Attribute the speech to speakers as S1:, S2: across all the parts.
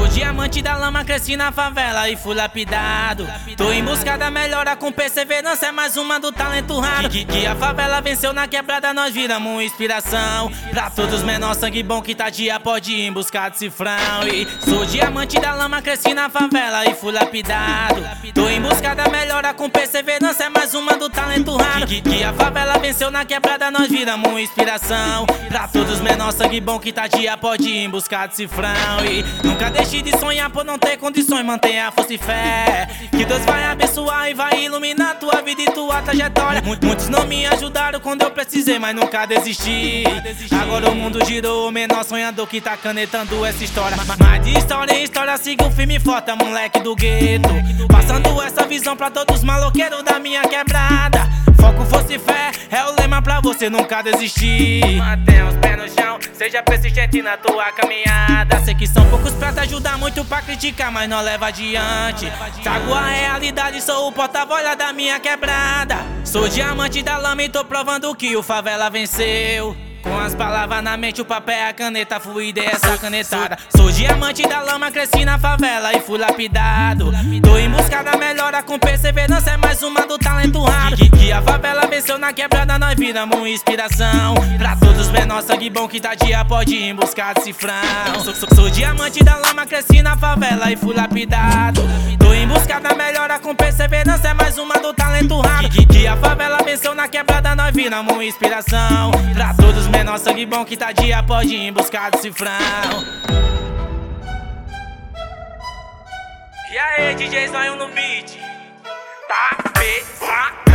S1: diamante da lama, cresci na favela e fui lapidado. Tô em busca da melhora com perseverança, é mais uma do talento raro. Que a favela venceu na quebrada, nós viramos uma inspiração pra todos menor sangue bom que tá dia pode ir em busca de cifrão. E sou diamante da lama, cresci na favela e fui lapidado. Tô em busca da melhora com perseverança, é mais uma do talento raro. Que a favela venceu na quebrada, nós viramos uma inspiração pra todos menor sangue bom que tá dia pode ir em busca de cifrão. E nunca deixe de sonhar por não ter condições, mantenha força e fé, que Deus vai abençoar e vai iluminar tua vida e tua trajetória. Muitos não me ajudaram quando eu precisei, mas nunca desisti. Agora o mundo girou, o menor sonhador que tá canetando essa história. Mas de história em história siga o firme e forte, moleque do gueto, passando essa visão pra todos os maloqueiros da minha quebrada. Foco, força e fé é o lema pra você nunca desistir. Mantenha os pés no chão, seja persistente na tua caminhada. Sei que são poucos pra te ajudar, muito pra criticar, mas não leva adiante. Trago a realidade, sou o porta-voz da minha quebrada. Sou diamante da lama e tô provando que o favela venceu. Com as palavras na mente, o papel, a caneta, fluida essa canetada. Sou diamante da lama, cresci na favela e fui lapidado. Tô em busca da melhora com perseverança, é mais uma do talento raro. Que a favela venceu na quebrada, nós viramos uma inspiração pra todos menor sangue bom que tá dia pode ir em busca de cifrão. Sou diamante da lama, cresci na favela e fui lapidado. Tô em busca da melhora com perseverança, é mais uma do talento raro. Que a favela venceu na quebrada, nós viramos uma inspiração pra todos menor sangue bom que tá dia pode ir em busca de cifrão. E aí, DJ Zóio no beat, tá pesadão.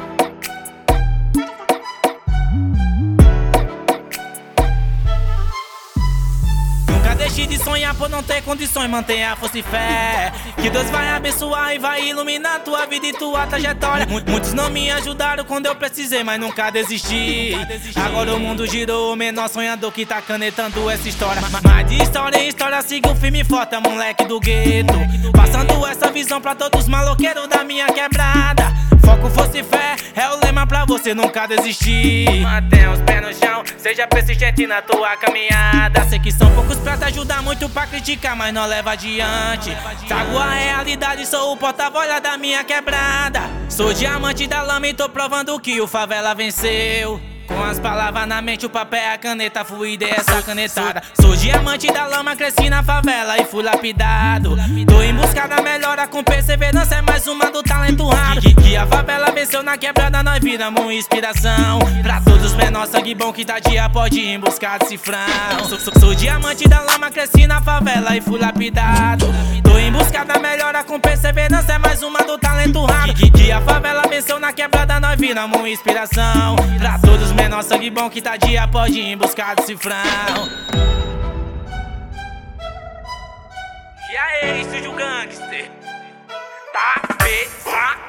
S1: Nunca deixe de sonhar por não ter condições, mantenha força e fé, que Deus vai abençoar e vai iluminar tua vida e tua trajetória. Muitos não me ajudaram quando eu precisei, mas nunca desisti. Agora o mundo girou, o menor sonhador que tá canetando essa história. Mas de história em história siga o firme e forte, moleque do gueto, passando essa visão pra todos os maloqueiros da minha quebrada. Foco, força e fé é o lema pra você nunca desistir. Mantenha os pés no chão, seja persistente na tua caminhada. Sei que são poucos pra te ajudar, muito pra criticar, mas não leva adiante. Trago a realidade, sou o porta-voz da minha quebrada. Sou diamante da lama e tô provando que o favela venceu. Com as palavras na mente, o papel, a caneta, fluida essa canetada. Sou diamante da lama, cresci na favela e fui lapidado. Tô em busca da melhora com perseverança, é mais uma do talento raro. Que a favela venceu na quebrada, nós viramos uma inspiração pra todos menor sangue bom que tá dia pode ir em busca de cifrão. Sou diamante da lama, cresci na favela e fui lapidado. Tô em busca da melhora com perseverança, é mais uma do talento raro. Que a favela venceu na quebrada, nós viramos uma inspiração pra todos menor sangue bom que tá dia pode ir em busca de cifrão. E aí, Estúdio Gangster, tá pesado.